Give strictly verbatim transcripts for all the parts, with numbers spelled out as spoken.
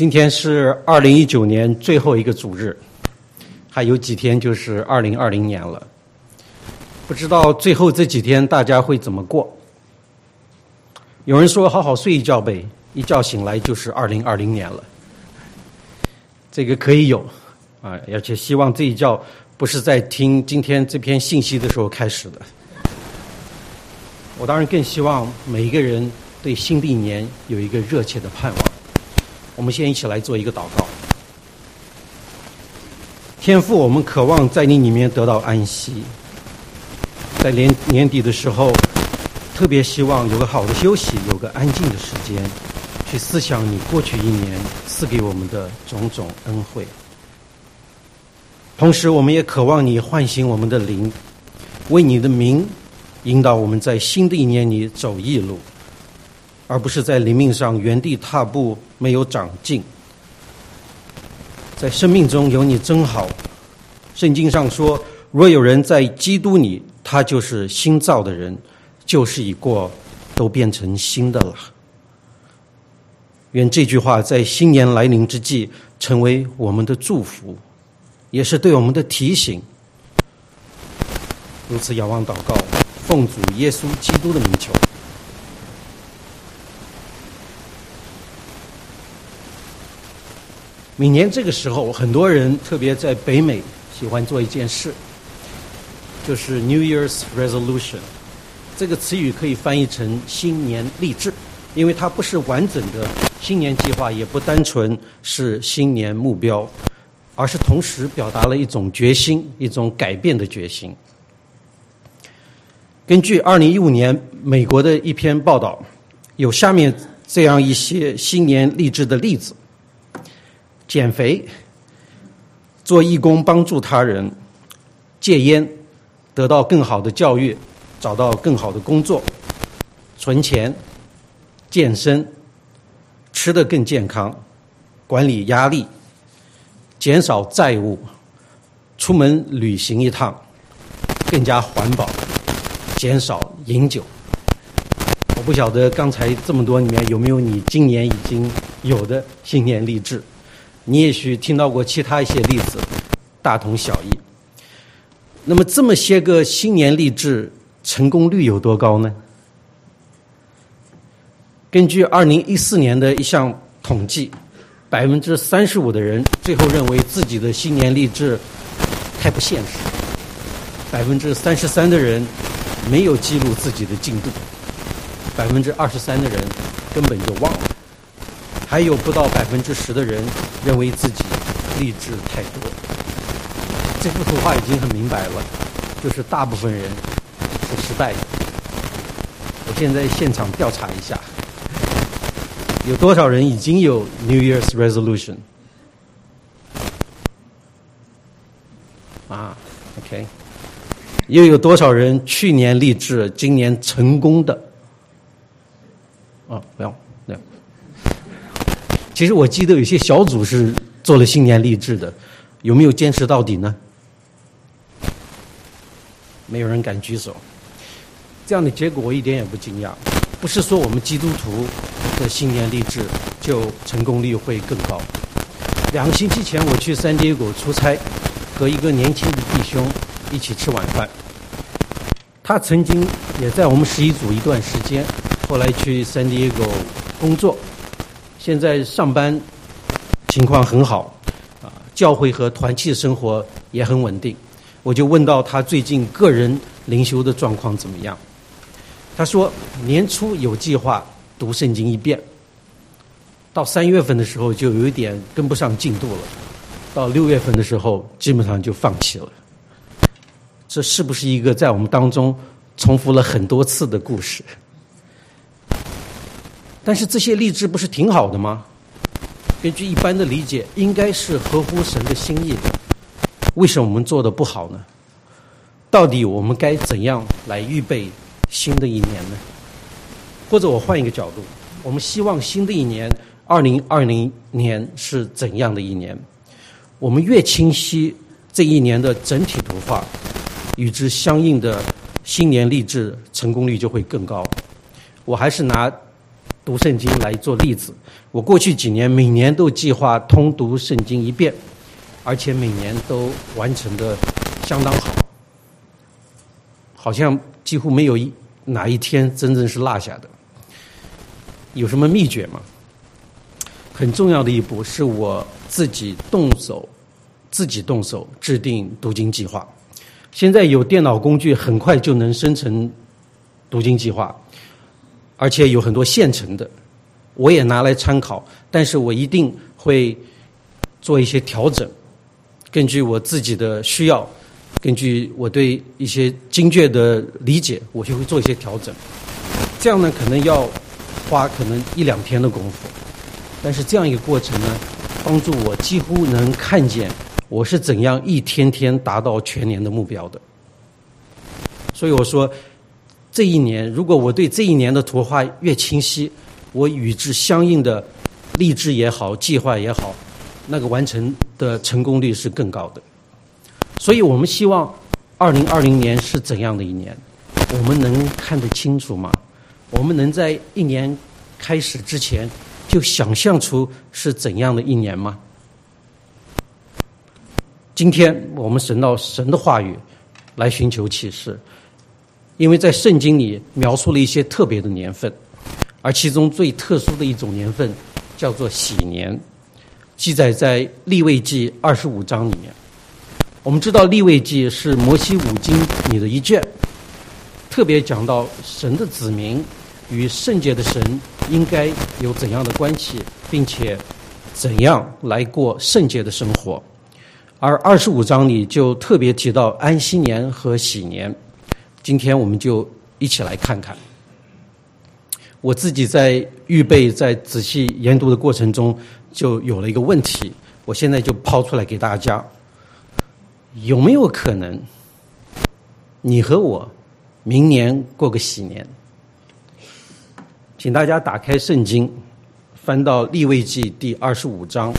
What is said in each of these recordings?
今天是二零一九年最后一个主日，还有几天就是二零二零年了。不知道最后这几天大家会怎么过？有人说好好睡一觉呗，一觉醒来就是二零二零年了。这个可以有啊，而且希望这一觉不是在听今天这篇信息的时候开始的。我当然更希望每一个人对新的一年有一个热切的盼望。我们先一起来做一个祷告。天父，我们渴望在你里面得到安息，在年年底的时候特别希望有个好的休息，有个安静的时间去思想你过去一年赐给我们的种种恩惠。同时我们也渴望你唤醒我们的灵，为你的名引导我们在新的一年里走义路，而不是在灵命上原地踏步，没有长进。在生命中有你真好。圣经上说，若有人在基督里，他就是新造的人，旧事已过，都变成新的了。愿这句话在新年来临之际成为我们的祝福，也是对我们的提醒。如此仰望祷告，奉主耶稣基督的名求。每年这个时候，很多人特别在北美喜欢做一件事，就是 New Year's Resolution。 这个词语可以翻译成新年立志，因为它不是完整的新年计划，也不单纯是新年目标，而是同时表达了一种决心，一种改变的决心。根据二零一五年美国的一篇报道，有下面这样一些新年励志的例子：减肥、做义工帮助他人、戒烟、得到更好的教育、找到更好的工作、存钱、健身、吃得更健康、管理压力、减少债务、出门旅行一趟、更加环保、减少饮酒。我不晓得刚才这么多里面有没有你今年已经有的新年励志，你也许听到过其他一些例子，大同小异。那么这么些个新年励志成功率有多高呢？根据二零一四年的一项统计，百分之三十五的人最后认为自己的新年励志太不现实，百分之三十三的人没有记录自己的进度，百分之二十三的人根本就忘了，还有不到百分之十的人认为自己励志太多。这幅图画已经很明白了，就是大部分人是失败的。我现在现场调查一下，有多少人已经有 New Year's Resolution？ 啊 ，OK。又有多少人去年励志，今年成功的？哦，不要，不要。其实我记得有些小组是做了新年励志的，有没有坚持到底呢？没有人敢举手。这样的结果我一点也不惊讶。不是说我们基督徒的新年励志就成功率会更高。两个星期前我去三地狗出差，和一个年轻的弟兄一起吃晚饭。他曾经也在我们十一组一段时间，后来去三地狗工作，现在上班情况很好，啊，教会和团契生活也很稳定。我就问到他最近个人灵修的状况怎么样。他说年初有计划读圣经一遍，到三月份的时候就有一点跟不上进度了，到六月份的时候基本上就放弃了。这是不是一个在我们当中重复了很多次的故事？但是这些励志不是挺好的吗？根据一般的理解，应该是合乎神的心意的。为什么我们做的不好呢？到底我们该怎样来预备新的一年呢？或者我换一个角度，我们希望新的一年二零二零年是怎样的一年？我们越清晰这一年的整体图画，与之相应的新年励志成功率就会更高。我还是拿读圣经来做例子。我过去几年每年都计划通读圣经一遍，而且每年都完成的相当好，好像几乎没有一哪一天真正是落下的。有什么秘诀吗？很重要的一步是我自己动手自己动手制定读经计划。现在有电脑工具，很快就能生成读经计划，而且有很多现成的，我也拿来参考，但是我一定会做一些调整，根据我自己的需要，根据我对一些经卷的理解，我就会做一些调整。这样呢，可能要花可能一两天的功夫，但是这样一个过程呢，帮助我几乎能看见我是怎样一天天达到全年的目标的。所以我说，这一年如果我对这一年的图画越清晰，我与之相应的励志也好，计划也好，那个完成的成功率是更高的。所以我们希望二零二零年是怎样的一年，我们能看得清楚吗？我们能在一年开始之前就想象出是怎样的一年吗？今天我们神到神的话语来寻求启示，因为在圣经里描述了一些特别的年份，而其中最特殊的一种年份叫做喜年，记载在利未记二十五章里面。我们知道利未记是摩西五经里的一卷，特别讲到神的子民与圣洁的神应该有怎样的关系，并且怎样来过圣洁的生活。而二十五章里就特别提到安息年和喜年，今天我们就一起来看看。我自己在预备在仔细研读的过程中就有了一个问题，我现在就抛出来给大家。有没有可能你和我明年过个喜年？请大家打开圣经，翻到利未记第二十五章。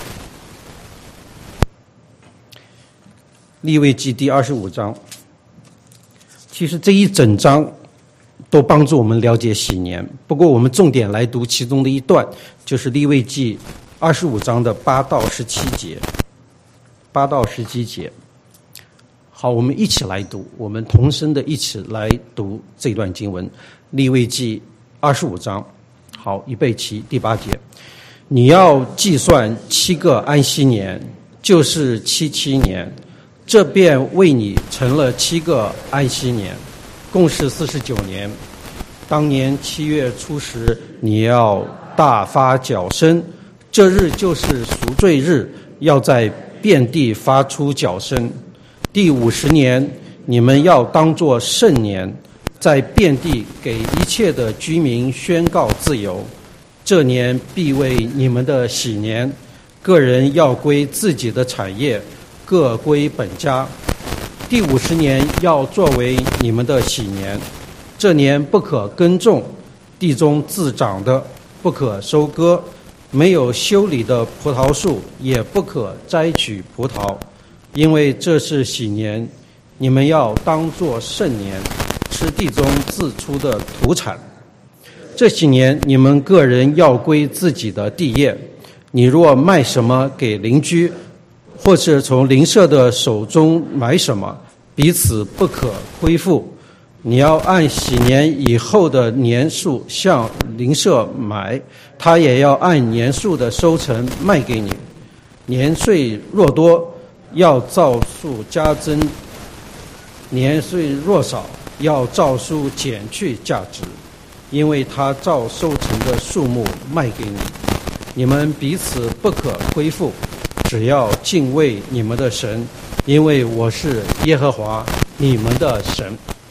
利未记第二十五章，其实这一整章都帮助我们了解喜年，不过我们重点来读其中的一段，就是利未记二十五章的八到十七节。八到十七节。好，我们一起来读，我们同声的一起来读这段经文，利未记二十五章。好，预备起，第八节。你要计算七个安息年，就是七七年，这便为你成了七个安息年，共是四十九年。当年七月初时，你要大发角声，这日就是赎罪日，要在遍地发出角声。第五十年，你们要当作圣年，在遍地给一切的居民宣告自由。这年必为你们的喜年，个人要归自己的产业，各归本家。第五十年要作为你们的喜年，这年不可耕种，地中自长的不可收割，没有修理的葡萄树也不可摘取葡萄，因为这是喜年，你们要当作圣年，吃地中自出的土产。这几年你们个人要归自己的地业，你若卖什么给邻居，或是从邻舍的手中买什么，彼此不可亏负。你要按喜年以后的年数向邻舍买，他也要按年数的收成卖给你。年岁若多，要照数加增；年岁若少，要照数减去价值，因为他照收成的数目卖给你。你们彼此不可亏负，只要敬畏你们的神，因为我是耶和华你们的神。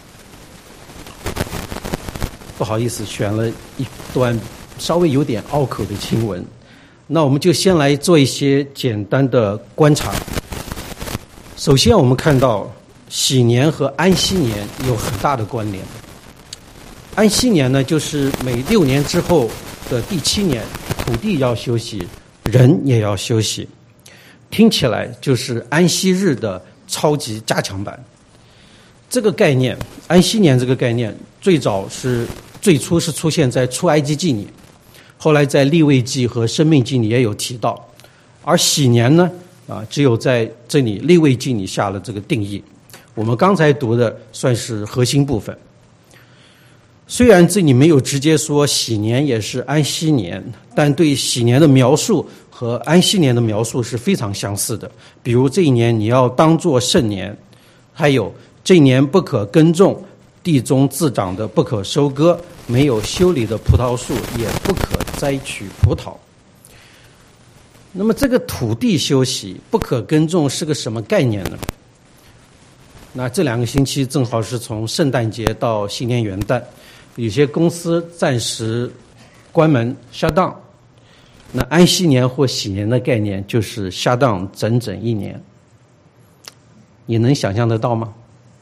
不好意思，选了一段稍微有点拗口的经文，那我们就先来做一些简单的观察。首先我们看到喜年和安息年有很大的关联。安息年呢，就是每六年之后的第七年，土地要休息，人也要休息，听起来就是安息日的超级加强版。这个概念，安息年这个概念最早是最初是出现在出埃及记里。 后来在利未记和申命记里也有提到。而喜年呢，啊，只有在这里利未记里下了这个定义。我们刚才读的算是核心部分。虽然这里没有直接说喜年也是安息年，但对喜年的描述和安息年的描述是非常相似的。比如这一年你要当作圣年，还有这一年不可耕种，地中自长的不可收割，没有修理的葡萄树也不可摘取葡萄。那么这个土地休息不可耕种是个什么概念呢？那这两个星期正好是从圣诞节到新年元旦，有些公司暂时关门 shut down。 那安息年或喜年的概念就是 shut down 整整一年。你能想象得到吗？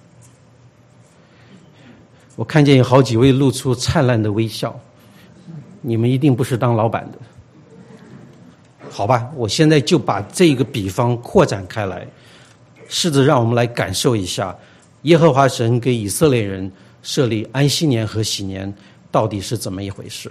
我看见有好几位露出灿烂的微笑，你们一定不是当老板的。好吧，我现在就把这个比方扩展开来，试着让我们来感受一下耶和华神给以色列人设立安息年和喜年到底是怎么一回事。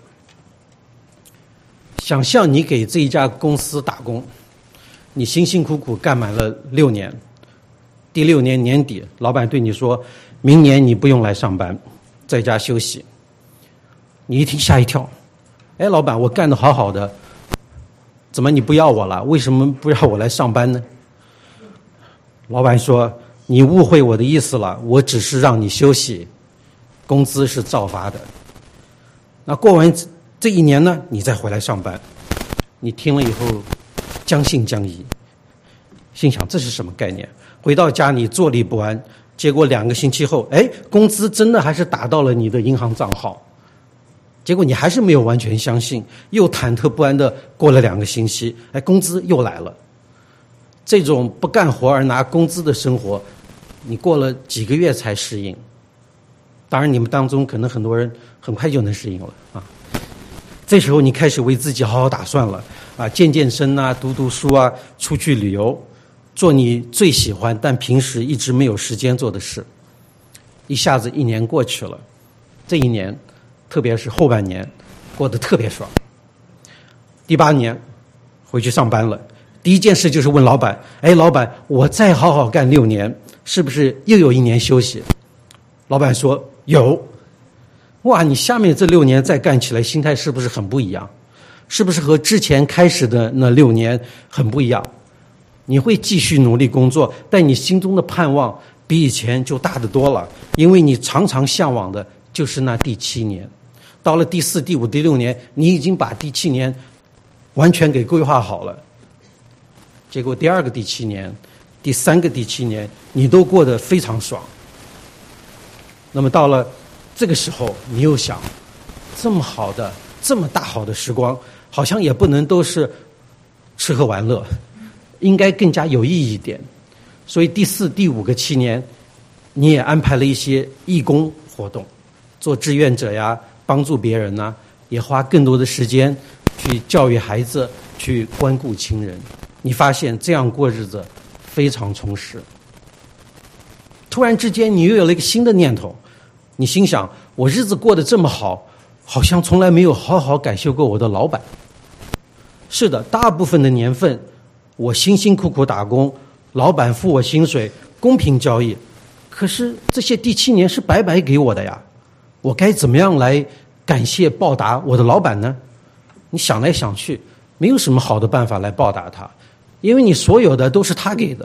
想象你给这一家公司打工，你辛辛苦苦干满了六年，第六年年底老板对你说，明年你不用来上班，在家休息。你一听吓一跳，哎，老板，我干得好好的，怎么你不要我了？为什么不要我来上班呢？老板说，你误会我的意思了，我只是让你休息，工资是照发的。那过完这一年呢，你再回来上班。你听了以后将信将疑，心想这是什么概念？回到家你坐立不安，结果两个星期后，哎，工资真的还是打到了你的银行账号。结果你还是没有完全相信，又忐忑不安的过了两个星期，哎，工资又来了。这种不干活而拿工资的生活，你过了几个月才适应。当然你们当中可能很多人很快就能适应了啊。这时候你开始为自己好好打算了啊，健健身啊，读读书啊，出去旅游，做你最喜欢但平时一直没有时间做的事。一下子一年过去了，这一年特别是后半年过得特别爽。第八年回去上班了，第一件事就是问老板，哎，老板，我再好好干六年，是不是又有一年休息？老板说有。哇，你下面这六年再干起来，心态是不是很不一样？是不是和之前开始的那六年很不一样？你会继续努力工作，但你心中的盼望比以前就大得多了，因为你常常向往的就是那第七年。到了第四、第五、第六年，你已经把第七年完全给规划好了。结果第二个第七年、第三个第七年，你都过得非常爽。那么到了这个时候，你又想，这么好的、这么大好的时光，好像也不能都是吃喝玩乐，应该更加有意义一点。所以第四、第五个七年，你也安排了一些义工活动，做志愿者呀，帮助别人呐，也花更多的时间去教育孩子，去关顾亲人。你发现这样过日子非常充实。突然之间，你又有了一个新的念头，你心想，我日子过得这么好，好像从来没有好好感谢过我的老板。是的，大部分的年份我辛辛苦苦打工，老板付我薪水，公平交易，可是这些第七年是白白给我的呀，我该怎么样来感谢报答我的老板呢？你想来想去，没有什么好的办法来报答他，因为你所有的都是他给的。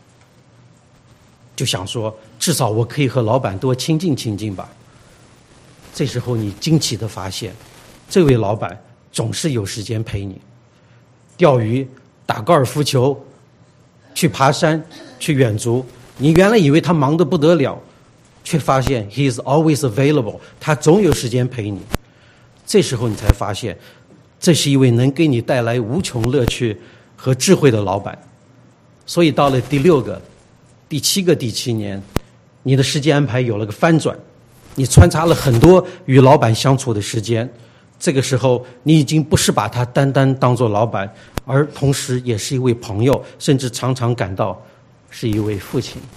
就想说，至少我可以和老板多亲近亲近吧。这时候你惊奇地发现，这位老板总是有时间陪你钓鱼、打高尔夫球、去爬山、去远足。你原来以为他忙得不得了，却发现 he is always available， 他总有时间陪你。这时候你才发现，这是一位能给你带来无穷乐趣和智慧的老板。所以到了第六个、第七个第七年，你的时间安排有了个翻转，你穿插了很多与老板相处的时间。这个时候你已经不是把他单单当作老板，而同时也是一位朋友，甚至常常感到是一位父亲。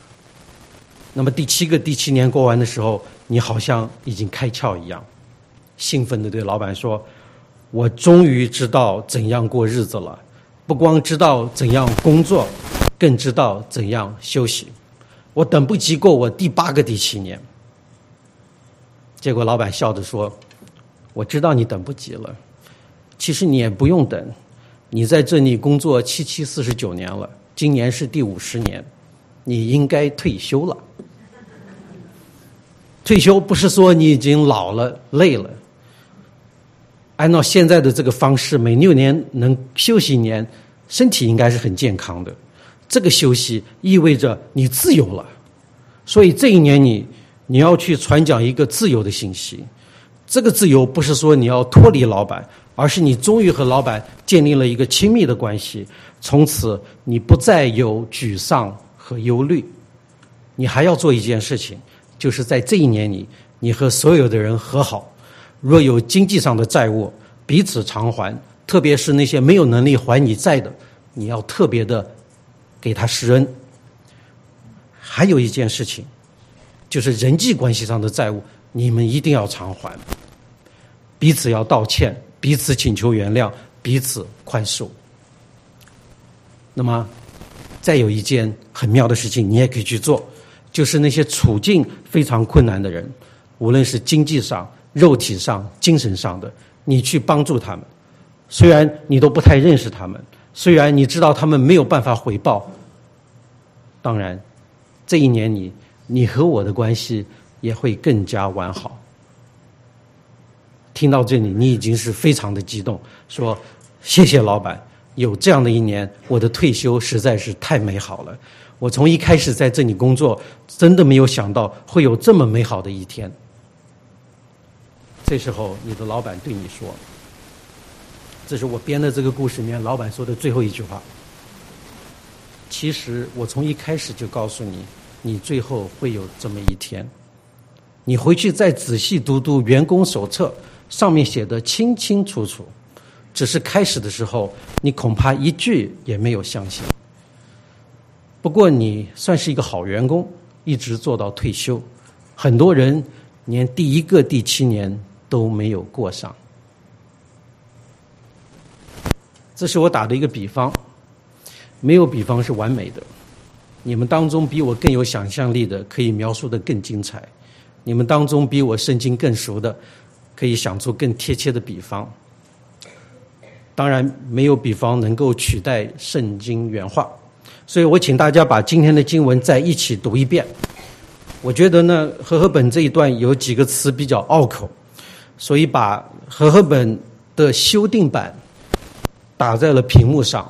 那么第七个第七年过完的时候，你好像已经开窍一样， 兴奋地对老板说：我终于知道怎样过日子了，不光知道怎样工作，更知道怎样休息。我等不及过我第八个第七年。结果老板笑着说：我知道你等不及了，其实你也不用等，你在这里工作七七四十九年了，今年是第五十年，你应该退休了。退休不是说你已经老了累了，按照现在的这个方式，每六年能休息一年，身体应该是很健康的。这个休息意味着你自由了，所以这一年你你要去传讲一个自由的信息。这个自由不是说你要脱离老板，而是你终于和老板建立了一个亲密的关系，从此你不再有沮丧和忧虑。你还要做一件事情，就是在这一年里，你和所有的人和好，若有经济上的债务，彼此偿还，特别是那些没有能力还你债的，你要特别的给他施恩。还有一件事情，就是人际关系上的债务，你们一定要偿还，彼此要道歉，彼此请求原谅，彼此宽恕。那么再有一件很妙的事情你也可以去做，就是那些处境非常困难的人，无论是经济上、肉体上、精神上的，你去帮助他们。虽然你都不太认识他们，虽然你知道他们没有办法回报，当然这一年里你和我的关系也会更加完好。听到这里你已经是非常的激动，说谢谢老板，有这样的一年，我的退休实在是太美好了。我从一开始在这里工作，真的没有想到会有这么美好的一天。这时候你的老板对你说，这是我编的这个故事里面老板说的最后一句话，其实我从一开始就告诉你，你最后会有这么一天。你回去再仔细读读员工手册，上面写的清清楚楚，只是开始的时候你恐怕一句也没有相信。不过你算是一个好员工，一直做到退休，很多人连第一个第七年都没有过上。这是我打的一个比方，没有比方是完美的，你们当中比我更有想象力的可以描述得更精彩，你们当中比我圣经更熟的可以想出更贴切的比方。当然没有比方能够取代圣经原话，所以我请大家把今天的经文再一起读一遍。我觉得呢，和合本这一段有几个词比较拗口，所以把和合本的修订版打在了屏幕上，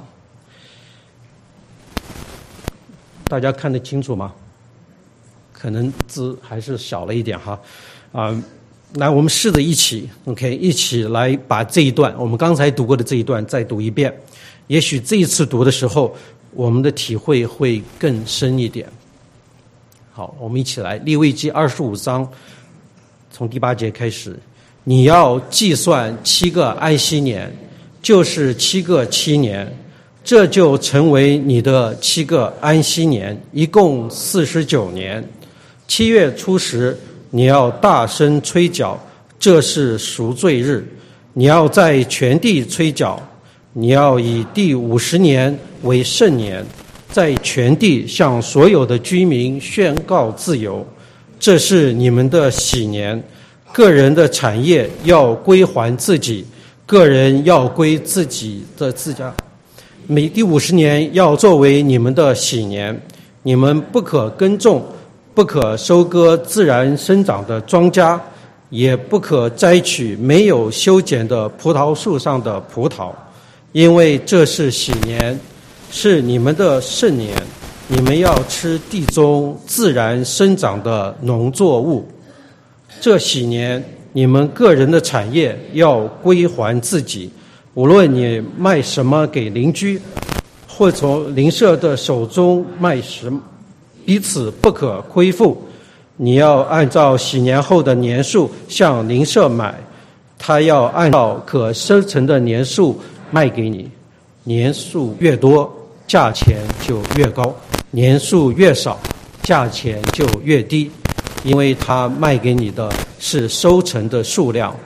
大家看得清楚吗？可能字还是小了一点哈，啊、呃，来，我们试着一起 ，OK， 一起来把这一段我们刚才读过的这一段再读一遍。也许这一次读的时候，我们的体会会更深一点。好，我们一起来，利未记二十五章，从第八节开始，你要计算七个安息年，就是七个七年，这就成为你的七个安息年，一共四十九年。七月初十，你要大声吹角，这是赎罪日，你要在全地吹角。你要以第五十年为圣年，在全地向所有的居民宣告自由，这是你们的喜年。个人的产业要归还自己，个人要归自己的自家。每第五十年要作为你们的喜年，你们不可耕种，不可收割自然生长的庄稼，也不可摘取没有修剪的葡萄树上的葡萄，因为这是喜年，是你们的圣年。你们要吃地中自然生长的农作物。这喜年，你们个人的产业要归还自己，无论你卖什么给邻居，或从邻舍的手中卖什么，彼此不可亏负。你要按照喜年后的年数向邻舍买，他要按照可生成的年数卖给你，年数越多，价钱就越高；年数越少，价钱就越低，因为他卖给你的是收成的数量，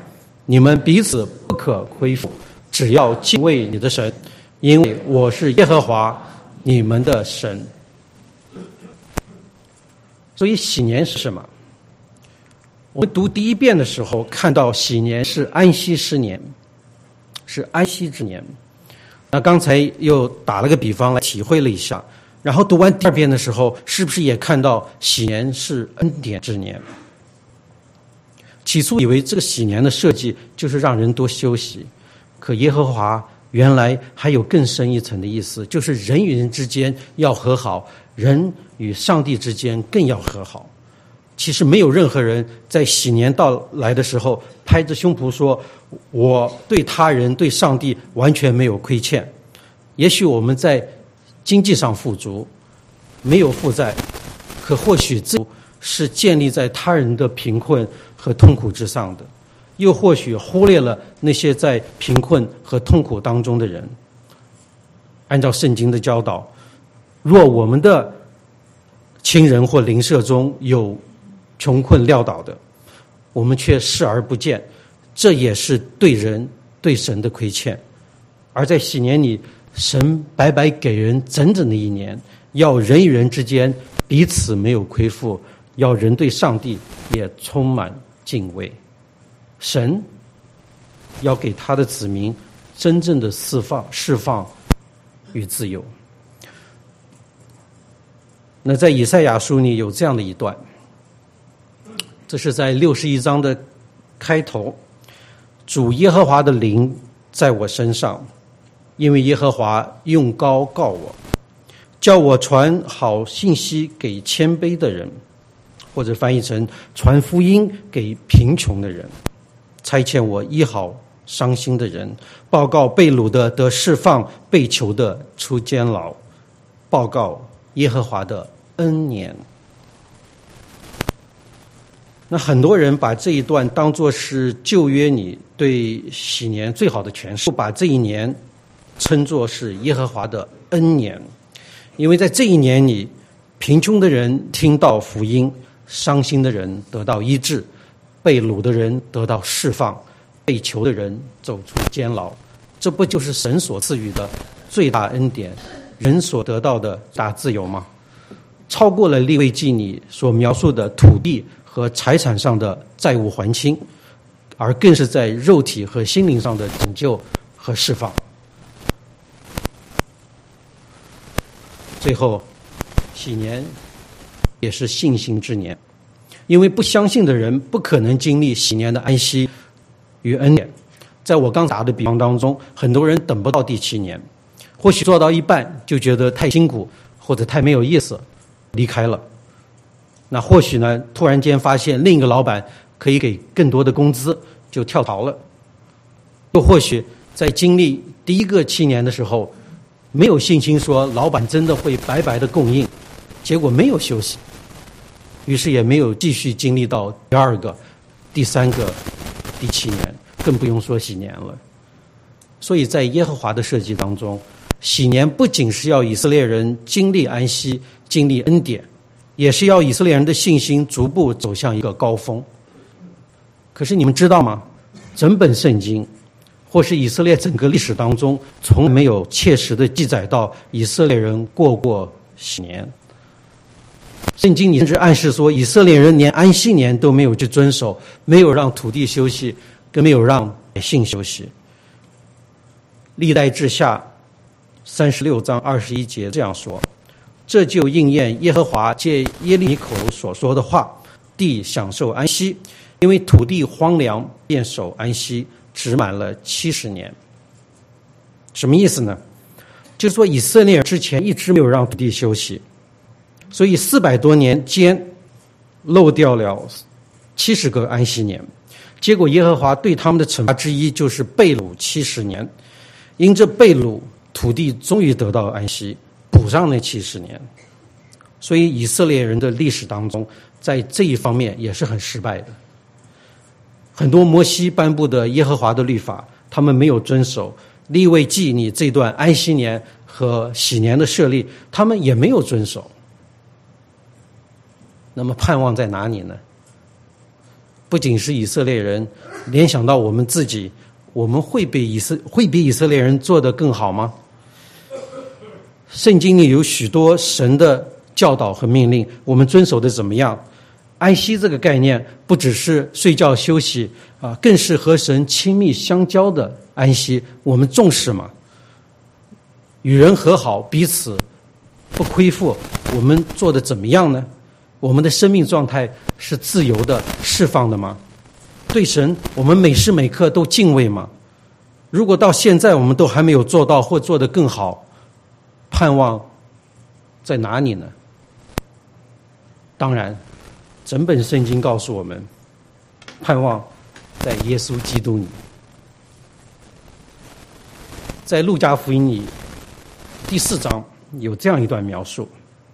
你们彼此不可亏负，只要敬畏你的神，因为我是耶和华你们的神。所以喜年是什么？我们读第一遍的时候看到喜年是安息之年，是安息之年。那刚才又打了个比方来体会了一下，然后读完第二遍的时候，是不是也看到喜年是恩典之年？起初以为这个喜年的设计就是让人多休息，可耶和华原来还有更深一层的意思，就是人与人之间要和好，人与上帝之间更要和好。其实没有任何人在喜年到来的时候拍着胸脯说我对他人对上帝完全没有亏欠。也许我们在经济上富足，没有负债，可或许这是建立在他人的贫困和痛苦之上的，又或许忽略了那些在贫困和痛苦当中的人。按照圣经的教导，若我们的亲人或邻舍中有穷困潦倒的，我们却视而不见，这也是对人对神的亏欠。而在喜年里，神白白给人整整的一年，要人与人之间彼此没有亏负，要人对上帝也充满敬畏。神要给他的子民真正的释放释放与自由。那在以赛亚书里有这样的一段，这是在六十一章的开头，主耶和华的灵在我身上，因为耶和华用膏膏我，叫我传好信息给谦卑的人，或者翻译成传福音给贫穷的人，差遣我医好伤心的人，报告被掳的得释放，被囚的出监牢，报告耶和华的恩年。那很多人把这一段当作是旧约里对喜年最好的诠释，把这一年称作是耶和华的恩年。因为在这一年里，贫穷的人听到福音，伤心的人得到医治，被掳的人得到释放，被囚的人走出监牢。这不就是神所赐予的最大恩典，人所得到的大自由吗？超过了利未记里所描述的土地和财产上的债务还清，而更是在肉体和心灵上的拯救和释放。最后，喜年也是信心之年，因为不相信的人不可能经历喜年的安息与恩典。在我刚打的比方当中，很多人等不到第七年，或许做到一半就觉得太辛苦或者太没有意思离开了。那或许呢，突然间发现另一个老板可以给更多的工资，就跳槽了。又或许在经历第一个七年的时候，没有信心说老板真的会白白的供应，结果没有休息，于是也没有继续经历到第二个、第三个、第七年，更不用说喜年了。所以在耶和华的设计当中，喜年不仅是要以色列人经历安息、经历恩典，也是要以色列人的信心逐步走向一个高峰。可是你们知道吗？整本圣经或是以色列整个历史当中，从来没有切实的记载到以色列人过过喜年。圣经里甚至暗示说，以色列人连安息年都没有去遵守，没有让土地休息，更没有让百姓休息。历代志下三十六章二十一节这样说：这就应验耶和华借耶利米口所说的话，地享受安息，因为土地荒凉，便守安息，只满了七十年。什么意思呢？就是说以色列人之前一直没有让土地休息，所以四百多年间漏掉了七十个安息年。结果耶和华对他们的惩罚之一就是被掳七十年，因这被掳，土地终于得到安息，补上那七十年。所以以色列人的历史当中，在这一方面也是很失败的。很多摩西颁布的耶和华的律法，他们没有遵守；利未记你这段安息年和喜年的设立，他们也没有遵守。那么盼望在哪里呢？ 不仅是以色列人，联想到我们自己，我们会比以色会比以色列人做得更好吗？圣经里有许多神的教导和命令，我们遵守的怎么样？安息这个概念不只是睡觉休息啊，更是和神亲密相交的安息，我们重视吗？与人和好，彼此不亏负，我们做的怎么样呢？我们的生命状态是自由的、释放的吗？对神，我们每时每刻都敬畏吗？如果到现在我们都还没有做到或做得更好，盼望在哪里呢？当然，整本圣经告诉我们，盼望在耶稣基督里。在路加福音里第四章有这样一段描述：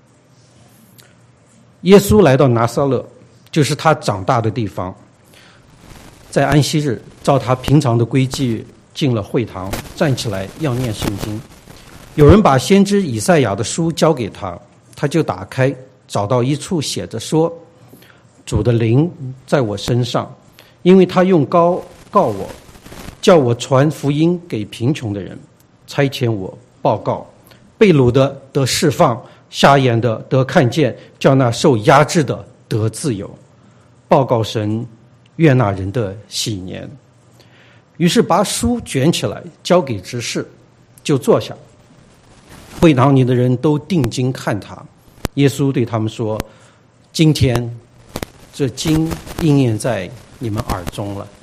耶稣来到拿撒勒，就是他长大的地方。在安息日，照他平常的规矩进了会堂，站起来要念圣经。有人把先知以赛亚的书交给他，他就打开，找到一处写着说：主的灵在我身上，因为他用膏告我，叫我传福音给贫穷的人，差遣我报告被掳的得释放，瞎眼的得看见，叫那受压制的得自由，报告神悦纳人的喜年。于是把书卷起来交给执事，就坐下。会堂里的人都定睛看他。耶稣对他们说：今天这经应验在你们耳中了。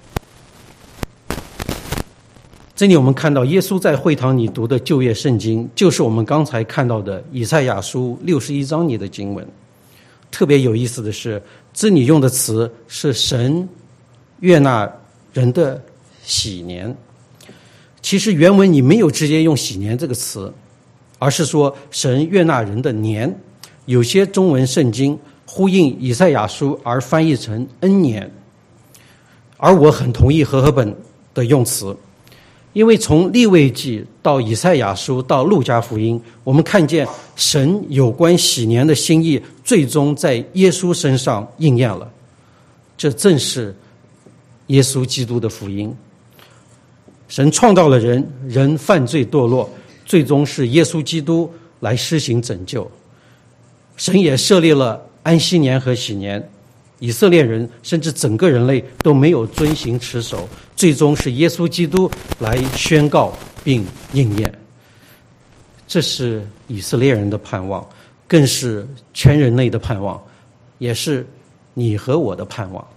这里我们看到耶稣在会堂里读的旧约圣经，就是我们刚才看到的以赛亚书六十一章里的经文。特别有意思的是，这里用的词是神悦纳人的喜年。其实原文里没有直接用喜年这个词，而是说神悦纳人的年。有些中文圣经呼应以赛亚书而翻译成恩年，而我很同意和合本的用词，因为从利未记到以赛亚书到路加福音，我们看见神有关喜年的心意最终在耶稣身上应验了。这正是耶稣基督的福音。神创造了人，人犯罪堕落，最终是耶稣基督来施行拯救。神也设立了安息年和喜年，以色列人甚至整个人类都没有遵行持守，最终是耶稣基督来宣告并应验。这是以色列人的盼望，更是全人类的盼望，也是你和我的盼望。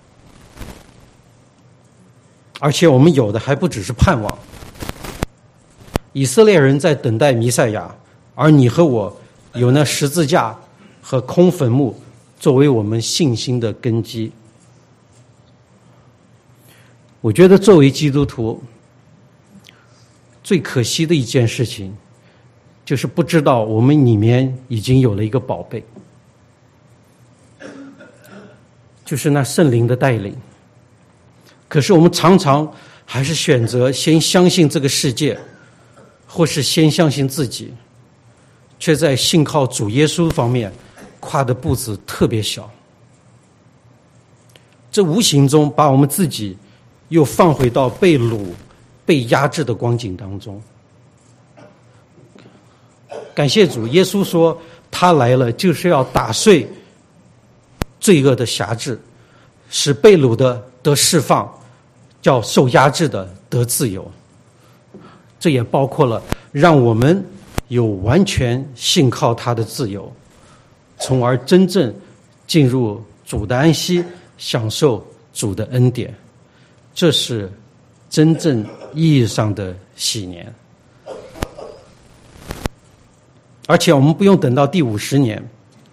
而且我们有的还不只是盼望。以色列人在等待弥赛亚，而你和我有那十字架和空坟墓作为我们信心的根基。我觉得作为基督徒，最可惜的一件事情，就是不知道我们里面已经有了一个宝贝，就是那圣灵的带领。可是我们常常还是选择先相信这个世界，或是先相信自己，却在信靠主耶稣方面跨的步子特别小。这无形中把我们自己又放回到被掳、被压制的光景当中。感谢主，耶稣说他来了就是要打碎罪恶的辖制，使被掳的得释放，叫受压制的得自由。这也包括了让我们有完全信靠他的自由，从而真正进入主的安息，享受主的恩典。这是真正意义上的喜年。而且我们不用等到第五十年，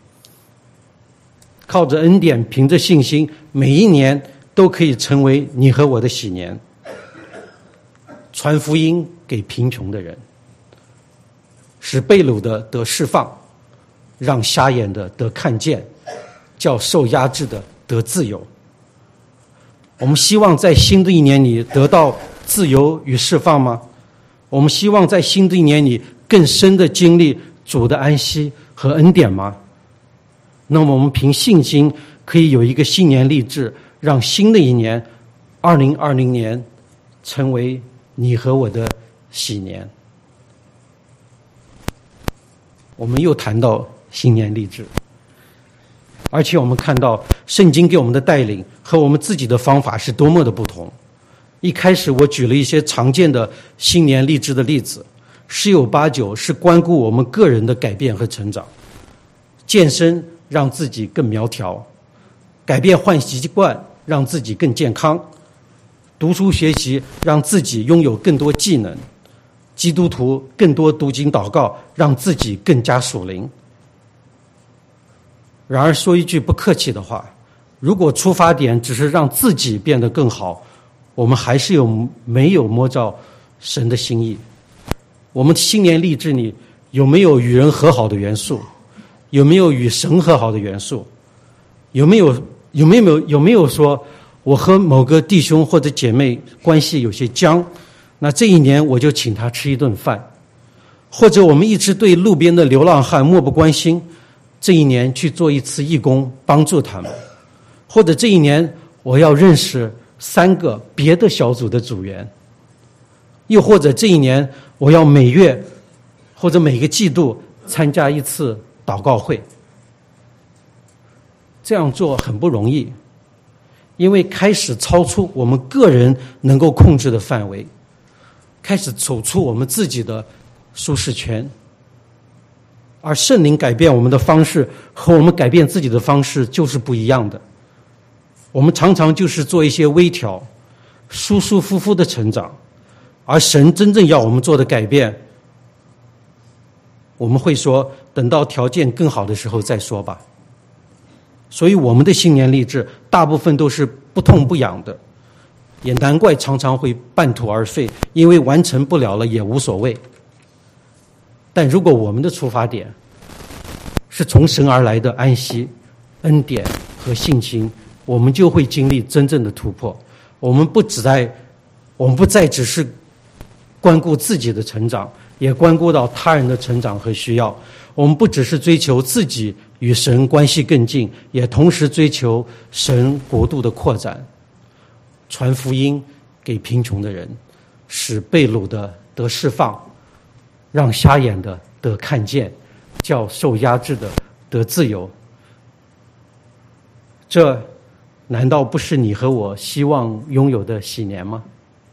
靠着恩典，凭着信心，每一年都可以成为你和我的喜年。传福音给贫穷的人，使被掳的得释放，让瞎眼的得看见，叫受压制的得自由。我们希望在新的一年里得到自由与释放吗？我们希望在新的一年里更深的经历主的安息和恩典吗？那么我们凭信心可以有一个新年立志， 让新的一年二零二零年成为你和我的喜年。我们又谈到新年励志，而且我们看到圣经给我们的带领和我们自己的方法是多么的不同。一开始我举了一些常见的新年励志的例子，十有八九是关顾我们个人的改变和成长。健身让自己更苗条，改变坏习惯让自己更健康，读书学习让自己拥有更多技能，基督徒更多读经祷告让自己更加属灵。然而说一句不客气的话，如果出发点只是让自己变得更好，我们还是有没有摸着神的心意。我们新年励志里有没有与人和好的元素？有没有与神和好的元素？有没有有没有有没有说我和某个弟兄或者姐妹关系有些僵，那这一年我就请他吃一顿饭？或者我们一直对路边的流浪汉漠不关心，这一年去做一次义工帮助他们？或者这一年我要认识三个别的小组的组员？又或者这一年我要每月或者每个季度参加一次祷告会？这样做很不容易，因为开始超出我们个人能够控制的范围，开始走出我们自己的舒适圈。而圣灵改变我们的方式和我们改变自己的方式就是不一样的。我们常常就是做一些微调，舒舒服服的成长，而神真正要我们做的改变，我们会说等到条件更好的时候再说吧。所以我们的新年励志大部分都是不痛不痒的，也难怪常常会半途而废，因为完成不了了也无所谓。但如果我们的出发点是从神而来的安息、恩典和信心，我们就会经历真正的突破。我们不只在，我们不再只是关顾自己的成长，也关顾到他人的成长和需要。我们不只是追求自己与神关系更近，也同时追求神国度的扩展，传福音给贫穷的人，使被掳的得释放，让瞎眼的得看见，叫受压制的得自由。这难道不是你和我希望拥有的喜年吗？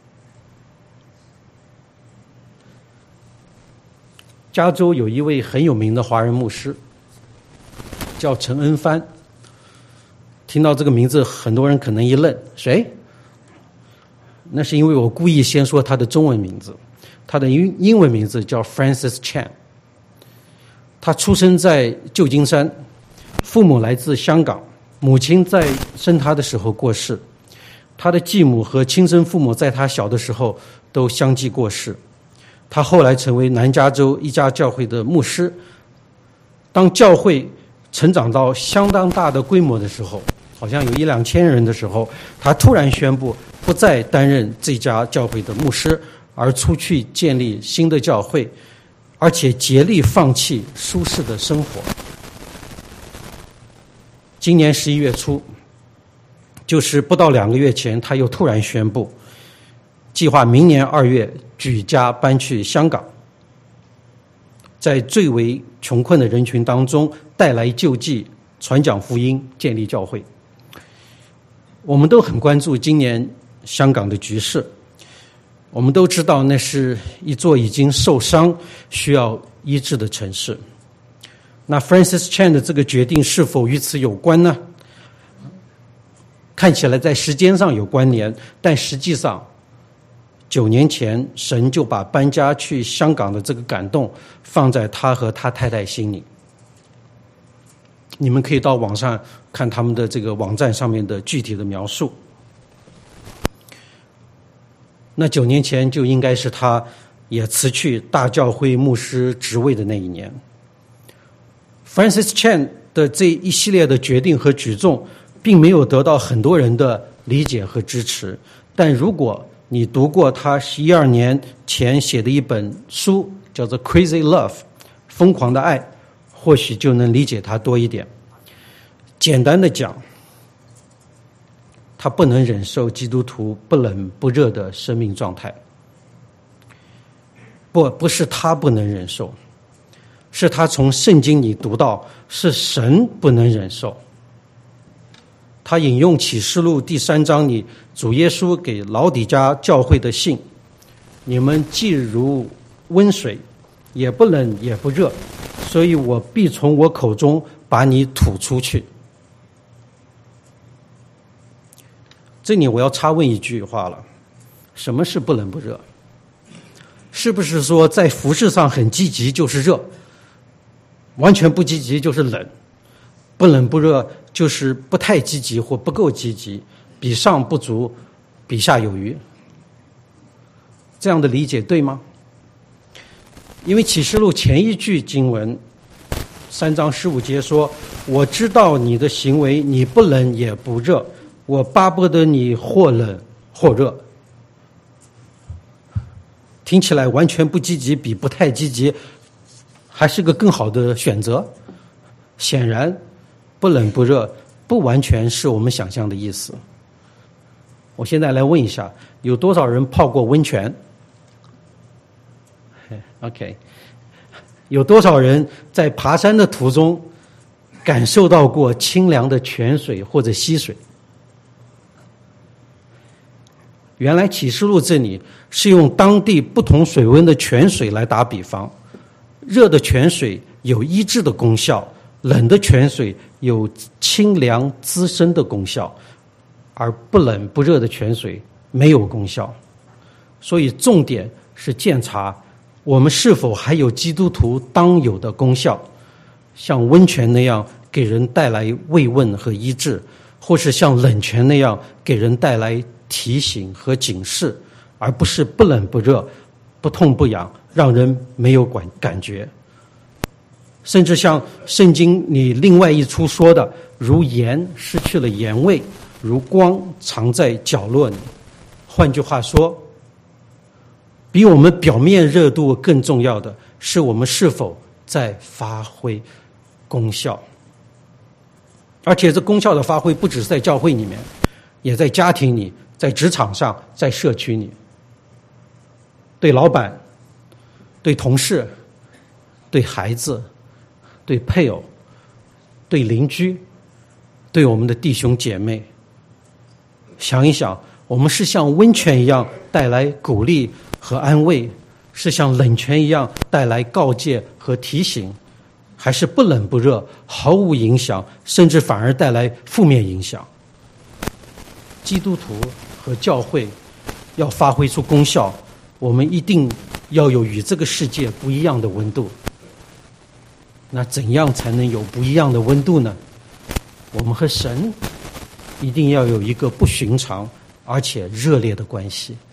加州有一位很有名的华人牧师，叫陈恩帆。听到这个名字，很多人可能一愣，谁？那是因为我故意先说他的中文名字，他的英英文名字叫 Francis Chan。他出生在旧金山，父母来自香港，母亲在生他的时候过世，他的继母和亲生父母在他小的时候都相继过世。他后来成为南加州一家教会的牧师。当教会成长到相当大的规模的时候，好像有一两千人的时候，他突然宣布不再担任这家教会的牧师，而出去建立新的教会，而且竭力放弃舒适的生活。今年十一月初，就是不到两个月前，他又突然宣布计划明年二月举家搬去香港，在最为穷困的人群当中带来救济，传讲福音，建立教会。我们都很关注今年香港的局势，我们都知道那是一座已经受伤需要医治的城市。那 Francis Chan 的这个决定是否与此有关呢？看起来在时间上有关联，但实际上九年前神就把搬家去香港的这个感动放在他和他太太心里。你们可以到网上看他们的这个网站上面的具体的描述。那九年前就应该是他也辞去大教会牧师职位的那一年。Francis Chan 的这一系列的决定和举动并没有得到很多人的理解和支持，但如果你读过他十一二年前写的一本书，叫做《Crazy Love》，疯狂的爱，或许就能理解他多一点。简单的讲， 他不能忍受基督徒不冷不热的生命状态。不，不是他不能忍受，是他从圣经里读到，是神不能忍受。他引用启示录第三章里主耶稣给老底嘉教会的信：你们既如温水，也不冷也不热，所以我必从我口中把你吐出去。这里我要插问一句话了，什么是不冷不热？是不是说在服事上很积极就是热，完全不积极就是冷，不冷不热就是不太积极或不够积极，比上不足，比下有余？这样的理解对吗？因为启示录前一句经文三章十五节说：我知道你的行为，你不冷也不热，我巴不得你或冷或热。听起来完全不积极比不太积极还是个更好的选择。显然不冷不热不完全是我们想象的意思。我现在来问一下，有多少人泡过温泉？ OK， 有多少人在爬山的途中感受到过清凉的泉水或者溪水？原来启示录这里是用当地不同水温的泉水来打比方，热的泉水有医治的功效，冷的泉水有清凉滋生的功效，而不冷不热的泉水没有功效。所以重点是鉴察我们是否还有基督徒当有的功效，像温泉那样给人带来慰问和医治，或是像冷泉那样给人带来提醒和警示，而不是不冷不热，不痛不痒，让人没有感感觉。甚至像圣经里另外一处说的，如盐失去了盐味，如光藏在角落里。换句话说，比我们表面热度更重要的是我们是否在发挥功效。而且这功效的发挥不只是在教会里面，也在家庭里，在职场上，在社区里，对老板，对同事，对孩子，对配偶，对邻居，对我们的弟兄姐妹。想一想，我们是像温泉一样带来鼓励和安慰，是像冷泉一样带来告诫和提醒，还是不冷不热，毫无影响，甚至反而带来负面影响？基督徒和教会要发挥出功效，我们一定要有与这个世界不一样的温度。那怎样才能有不一样的温度呢？我们和神一定要有一个不寻常而且热烈的关系。《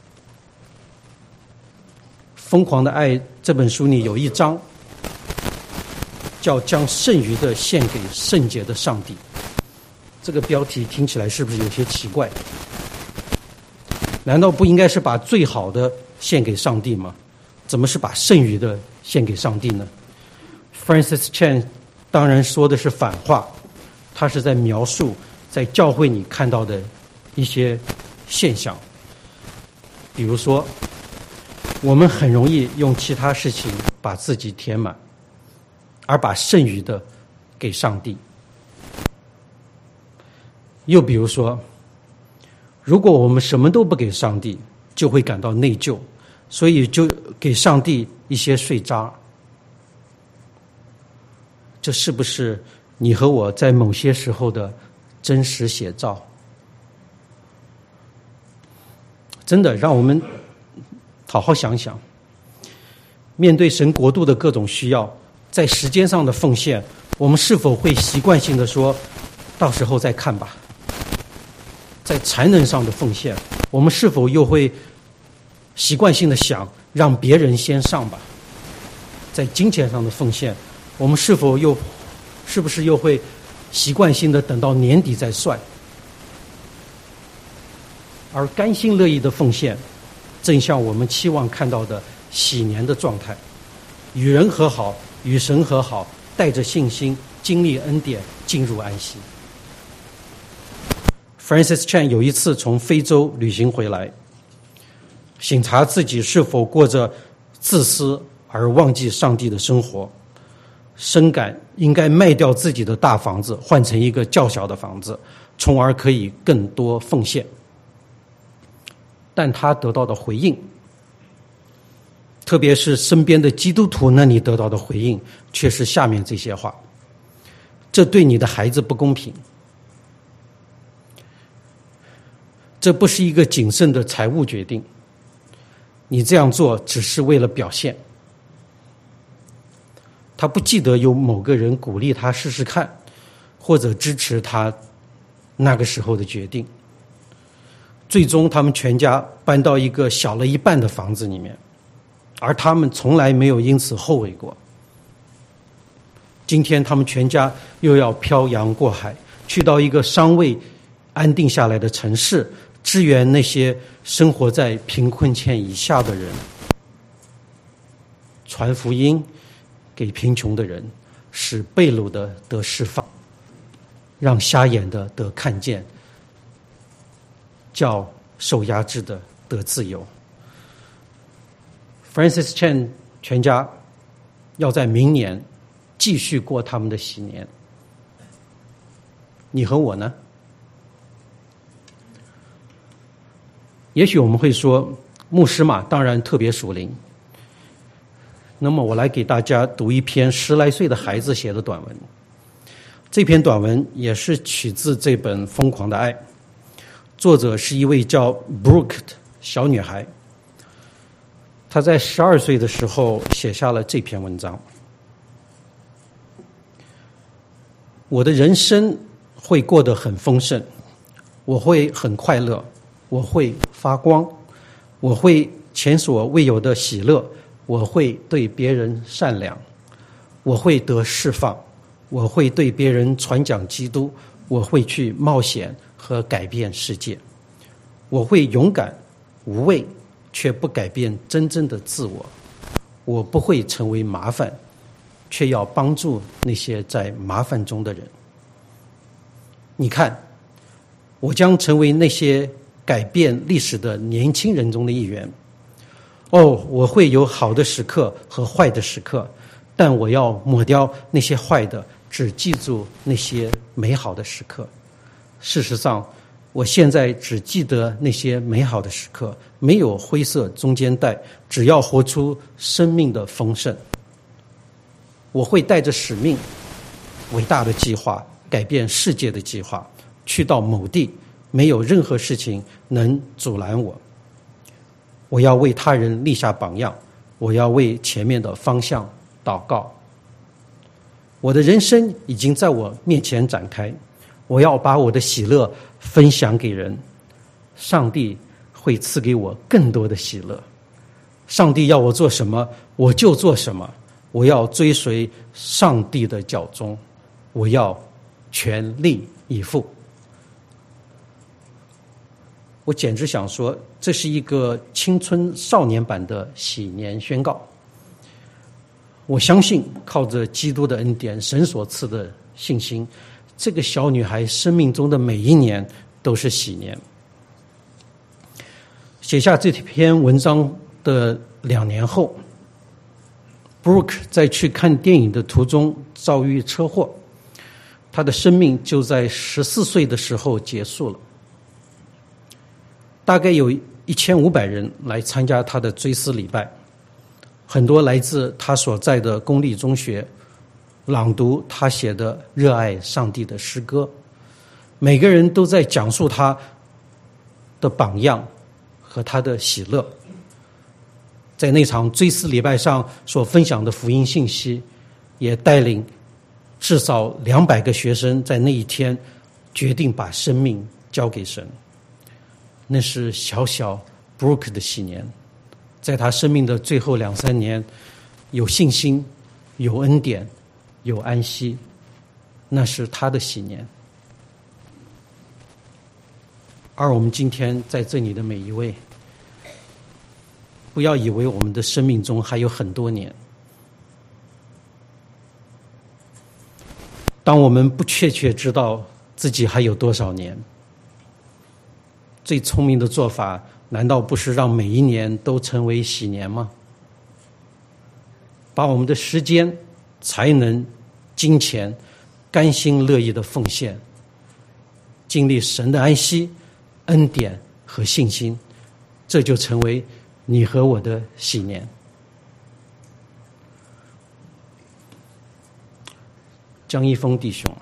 疯狂的爱》这本书里有一章叫将剩余的献给圣洁的上帝。这个标题听起来是不是有些奇怪？难道不应该是把最好的献给上帝吗？怎么是把剩余的献给上帝呢？ Francis Chan 当然说的是反话，他是在描述在教会里看到的一些现象。比如说，我们很容易用其他事情把自己填满，而把剩余的给上帝。又比如说，如果我们什么都不给上帝，就会感到内疚，所以就给上帝一些碎渣。这是不是你和我在某些时候的真实写照？真的，让我们好好想想，面对神国度的各种需要，在时间上的奉献，我们是否会习惯性的说，到时候再看吧？在才能上的奉献，我们是否又会习惯性的想，让别人先上吧？在金钱上的奉献，我们是否又是不是又会习惯性的等到年底再算？而甘心乐意的奉献，正像我们期望看到的喜年的状态，与人和好，与神和好，带着信心经历恩典，进入安息。 Francis Chan 有一次从非洲旅行回来，省察自己是否过着自私而忘记上帝的生活，深感应该卖掉自己的大房子，换成一个较小的房子，从而可以更多奉献。但他得到的回应，特别是身边的基督徒那里得到的回应，却是下面这些话：这对你的孩子不公平，这不是一个谨慎的财务决定，你这样做只是为了表现。他不记得有某个人鼓励他试试看，或者支持他那个时候的决定。最终他们全家搬到一个小了一半的房子里面，而他们从来没有因此后悔过。今天他们全家又要漂洋过海，去到一个尚未安定下来的城市，支援那些生活在贫困线以下的人，传福音给贫穷的人，使被掳的得释放，让瞎眼的得看见，叫受压制的得自由。 Francis Chan 全家要在明年继续过他们的喜年，你和我呢？也许我们会说，牧师嘛，当然特别属灵。那么我来给大家读一篇十来岁的孩子写的短文。这篇短文也是取自这本《疯狂的爱》，作者是一位叫 Brooke 的小女孩。她在十二岁的时候写下了这篇文章。我的人生会过得很丰盛，我会很快乐，我会发光，我会前所未有的喜乐，我会对别人善良，我会得释放，我会对别人传讲基督，我会去冒险和改变世界，我会勇敢无畏，却不改变真正的自我，我不会成为麻烦，却要帮助那些在麻烦中的人。你看，我将成为那些改变历史的年轻人中的一员。哦，我会有好的时刻和坏的时刻，但我要抹掉那些坏的，只记住那些美好的时刻。事实上，我现在只记得那些美好的时刻，没有灰色中间带，只要活出生命的丰盛。我会带着使命，伟大的计划，改变世界的计划，去到某地，没有任何事情能阻拦我。我要为他人立下榜样，我要为前面的方向祷告。我的人生已经在我面前展开，我要把我的喜乐分享给人，上帝会赐给我更多的喜乐。上帝要我做什么，我就做什么。我要追随上帝的脚踪，我要全力以赴。我简直想说，这是一个青春少年版的喜年宣告。我相信，靠着基督的恩典，神所赐的信心，这个小女孩生命中的每一年都是喜年。写下这篇文章的两年后， Brooke 在去看电影的途中遭遇车祸，她的生命就在十四岁的时候结束了。大概有一千五百人来参加他的追思礼拜，很多来自他所在的公立中学，朗读他写的热爱上帝的诗歌。每个人都在讲述他的榜样和他的喜乐。在那场追思礼拜上所分享的福音信息，也带领至少两百个学生在那一天决定把生命交给神。那是小小 Brooke 的喜年，在他生命的最后两三年，有信心，有恩典，有安息，那是他的喜年。而我们今天在这里的每一位，不要以为我们的生命中还有很多年。当我们不确切知道自己还有多少年， 最聪明的做法，难道不是让每一年都成为喜年吗？把我们的时间、才能、金钱甘心乐意的奉献，经历神的安息、恩典和信心，这就成为你和我的喜年。江一峰弟兄，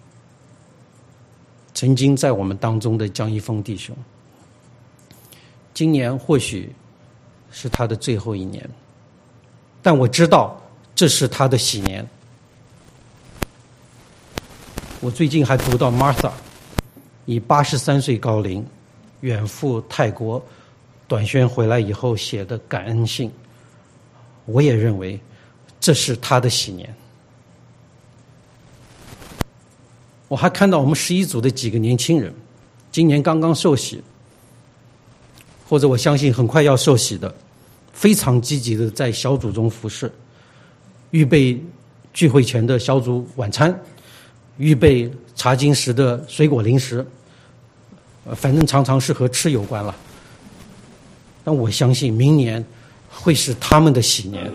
曾经在我们当中的江一峰弟兄，今年或许是他的最后一年，但我知道这是他的喜年。我最近还读到 Martha 以八十三岁高龄远赴泰国短宣回来以后写的感恩信，我也认为这是他的喜年。我还看到我们十一组的几个年轻人，今年刚刚受洗，或者我相信很快要受洗的，非常积极的在小组中服侍，预备聚会前的小组晚餐，预备查经时的水果零食，反正常常是和吃有关了。但我相信明年会是他们的喜年。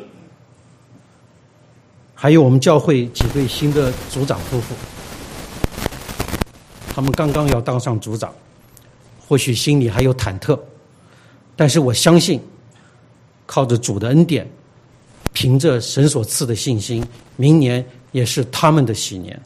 还有我们教会几对新的组长夫妇，他们刚刚要当上组长，或许心里还有忐忑，但是我相信靠着主的恩典，凭着神所赐的信心，明年也是他们的喜年。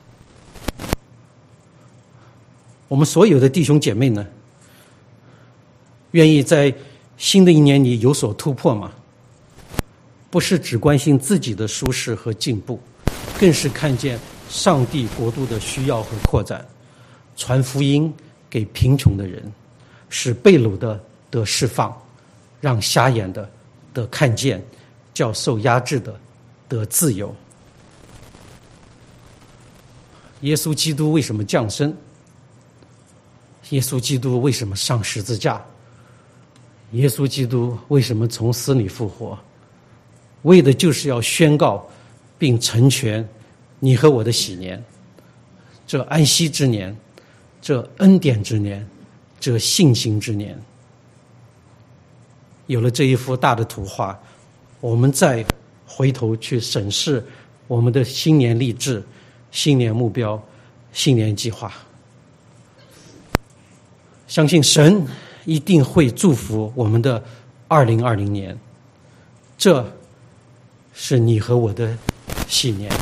我们所有的弟兄姐妹呢，愿意在新的一年里有所突破吗？不是只关心自己的舒适和进步，更是看见上帝国度的需要和扩展，传福音给贫穷的人，使被掳的得释放，让瞎眼的得看见，叫受压制的得自由。耶稣基督为什么降生？耶稣基督为什么上十字架？耶稣基督为什么从死里复活？为的就是要宣告并成全你和我的喜年，这安息之年，这恩典之年，这信心之年。有了这一幅大的图画，我们再回头去审视我们的新年立志、新年目标、新年计划，相信神一定会祝福我们的二零二零年，这是你和我的喜年，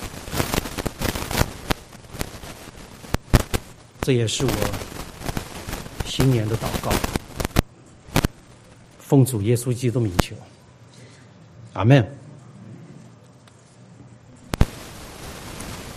这也是我新年的祷告，奉主耶稣基督名求，阿们。